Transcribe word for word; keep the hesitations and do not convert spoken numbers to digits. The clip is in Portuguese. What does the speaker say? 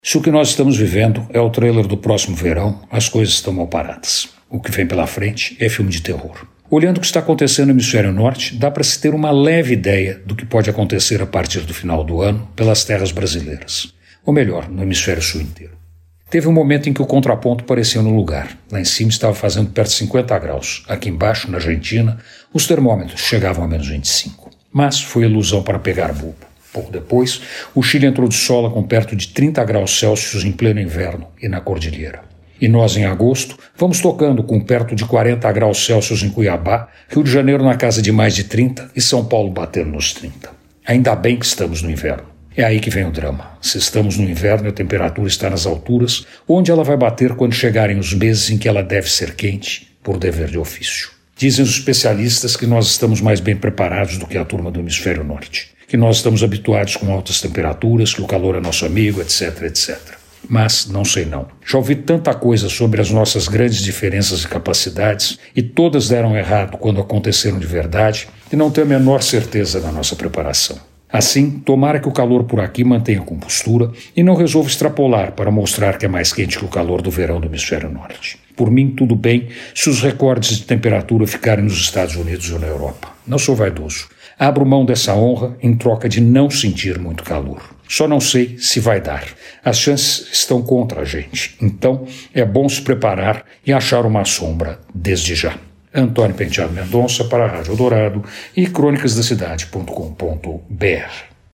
Se o que nós estamos vivendo é o trailer do próximo verão, as coisas estão mal paradas. O que vem pela frente é filme de terror. Olhando o que está acontecendo no hemisfério norte, dá para se ter uma leve ideia do que pode acontecer a partir do final do ano pelas terras brasileiras. Ou melhor, no hemisfério sul inteiro. Teve um momento em que o contraponto parecia no lugar. Lá em cima estava fazendo perto de cinquenta graus. Aqui embaixo, na Argentina, os termômetros chegavam a menos vinte e cinco. Mas foi ilusão para pegar bobo. Pouco depois, o Chile entrou de sola com perto de trinta graus Celsius em pleno inverno e na cordilheira. E nós, em agosto, vamos tocando com perto de quarenta graus Celsius em Cuiabá, Rio de Janeiro na casa de mais de trinta e São Paulo batendo nos trinta. Ainda bem que estamos no inverno. É aí que vem o drama. Se estamos no inverno e a temperatura está nas alturas, onde ela vai bater quando chegarem os meses em que ela deve ser quente, por dever de ofício. Dizem os especialistas que nós estamos mais bem preparados do que a turma do hemisfério norte, que nós estamos habituados com altas temperaturas, que o calor é nosso amigo, etc, etcétera. Mas não sei não. Já ouvi tanta coisa sobre as nossas grandes diferenças e capacidades, e todas deram errado quando aconteceram de verdade, e não tenho a menor certeza da nossa preparação. Assim, tomara que o calor por aqui mantenha a compostura e não resolva extrapolar para mostrar que é mais quente que o calor do verão do hemisfério norte. Por mim, tudo bem se os recordes de temperatura ficarem nos Estados Unidos ou na Europa. Não sou vaidoso. Abro mão dessa honra em troca de não sentir muito calor. Só não sei se vai dar. As chances estão contra a gente. Então, é bom se preparar e achar uma sombra desde já. Antônio Penteado Mendonça para a Rádio Eldorado e crônicas da cidade ponto com ponto br.